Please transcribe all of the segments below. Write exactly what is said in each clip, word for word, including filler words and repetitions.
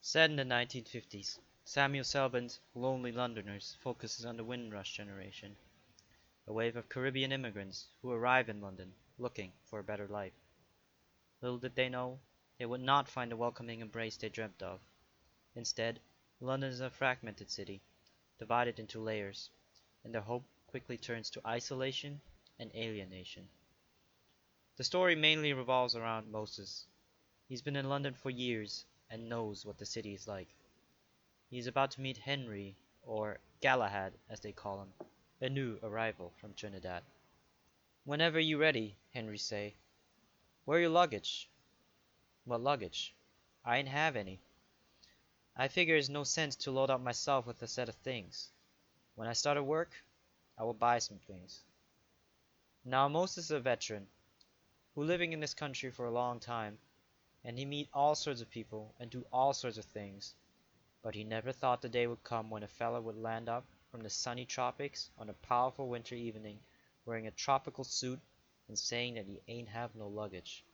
Set in the nineteen fifties, Samuel Selbin's Lonely Londoners focuses on the Windrush generation, a wave of Caribbean immigrants who arrive in London looking for a better life. Little did they know, they would not find the welcoming embrace they dreamt of. Instead, London is a fragmented city, divided into layers, and their hope quickly turns to isolation and alienation. The story mainly revolves around Moses. He's been in London for years and knows what the city is like. He is about to meet Henry, or Galahad as they call him, a new arrival from Trinidad. "Whenever you ready," Henry say. "Where your luggage?" "What luggage? I ain't have any." "I figure it's no sense to load up myself with a set of things. When I start work, I will buy some things." Now Moses is a veteran, who living in this country for a long time, and he meet all sorts of people and do all sorts of things, but he never thought the day would come when a fella would land up from the sunny tropics on a powerful winter evening wearing a tropical suit and saying that he ain't have no luggage.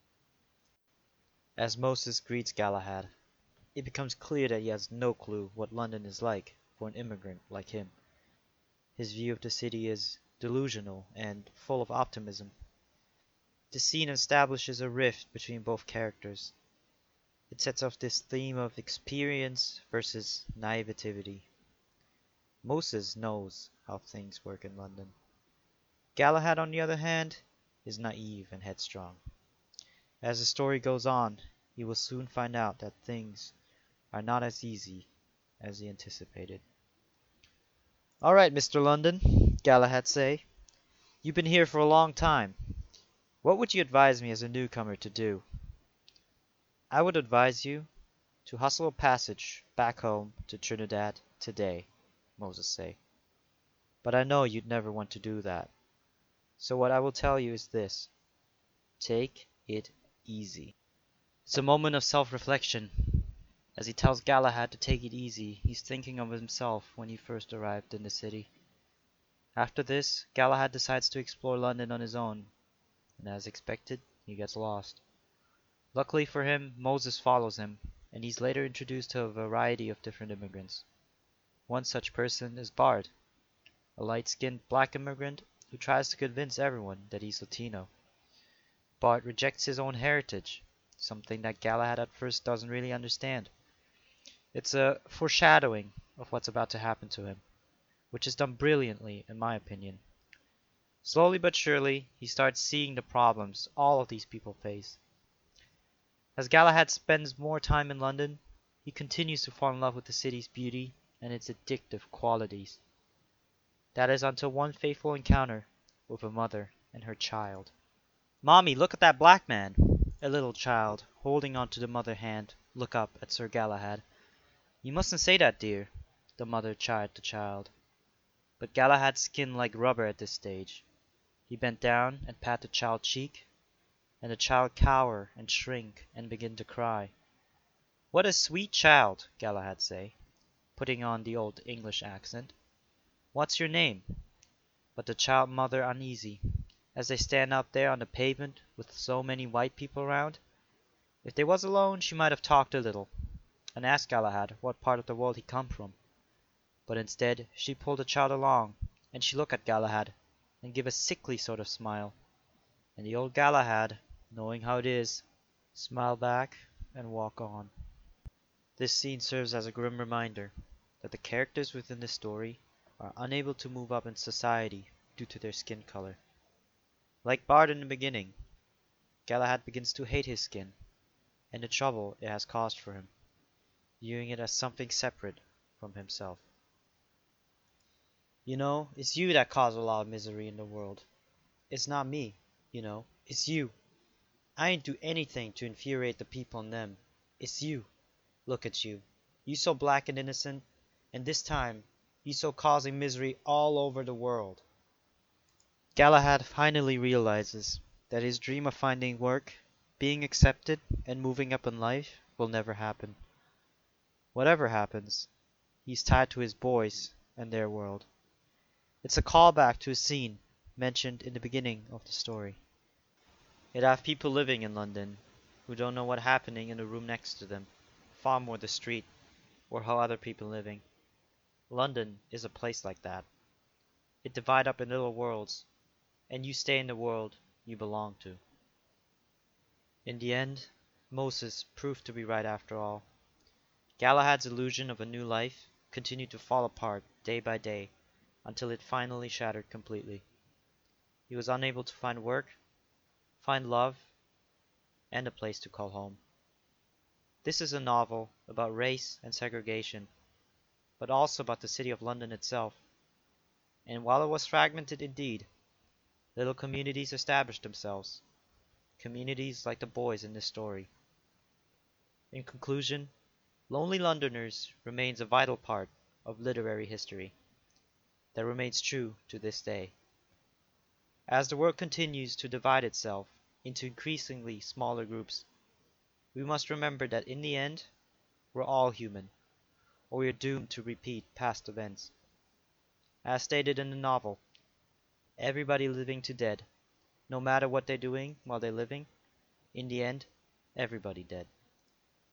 As Moses greets Galahad, it becomes clear that he has no clue what London is like for an immigrant like him. His view of the city is delusional and full of optimism. The scene establishes a rift between both characters. It sets off this theme of experience versus naivety. Moses knows how things work in London. Galahad, on the other hand, is naive and headstrong. As the story goes on, he will soon find out that things are not as easy as he anticipated. "All right, Mister London," Galahad say. "You've been here for a long time. What would you advise me as a newcomer to do?" "I would advise you to hustle a passage back home to Trinidad today," Moses say. "But I know you'd never want to do that. So what I will tell you is this: take it easy." It's a moment of self-reflection. As he tells Galahad to take it easy, he's thinking of himself when he first arrived in the city. After this, Galahad decides to explore London on his own, and as expected, he gets lost. Luckily for him, Moses follows him, and he's later introduced to a variety of different immigrants. One such person is Bard, a light-skinned black immigrant who tries to convince everyone that he's Latino. Bard rejects his own heritage, something that Galahad at first doesn't really understand. It's a foreshadowing of what's about to happen to him, which is done brilliantly in my opinion. Slowly but surely, he starts seeing the problems all of these people face. As Galahad spends more time in London, he continues to fall in love with the city's beauty and its addictive qualities. That is until one fateful encounter with a mother and her child. "Mommy, look at that black man!" A little child, holding on to the mother hand, look up at Sir Galahad. "You mustn't say that, dear," the mother chid the child. But Galahad skinned like rubber at this stage. He bent down and pat the child's cheek, and the child cower and shrink and begin to cry. "What a sweet child," Galahad say, putting on the old English accent. "What's your name?" But the child mother uneasy, as they stand out there on the pavement with so many white people around. If they was alone, she might have talked a little, and asked Galahad what part of the world he come from. But instead she pulled the child along, and she looked at Galahad, and give a sickly sort of smile. And the old Galahad, knowing how it is, smile back and walk on. This scene serves as a grim reminder that the characters within the story are unable to move up in society due to their skin color. Like Bard in the beginning, Galahad begins to hate his skin and the trouble it has caused for him, viewing it as something separate from himself. "You know, it's you that cause a lot of misery in the world. It's not me, you know, it's you. I ain't do anything to infuriate the people and them. It's you. Look at you. You so black and innocent, and this time you so causing misery all over the world." Galahad finally realizes that his dream of finding work, being accepted, and moving up in life will never happen. Whatever happens, he's tied to his boys and their world. It's a callback to a scene mentioned in the beginning of the story. It have people living in London who don't know what's happening in the room next to them. far more the street or how other people living. London is a place like that. It divide up in little worlds, and you stay in the world you belong to. In the end, Moses proved to be right after all. Galahad's illusion of a new life continued to fall apart day by day until it finally shattered completely. He was unable to find work, find love, and a place to call home. This is a novel about race and segregation, but also about the city of London itself. And while it was fragmented indeed, little communities established themselves, communities like the boys in this story. In conclusion, Lonely Londoners remains a vital part of literary history that remains true to this day. As the world continues to divide itself into increasingly smaller groups, we must remember that in the end, we're all human, or we are doomed to repeat past events. As stated in the novel, everybody living to dead, no matter what they're doing while they're living, in the end, everybody dead.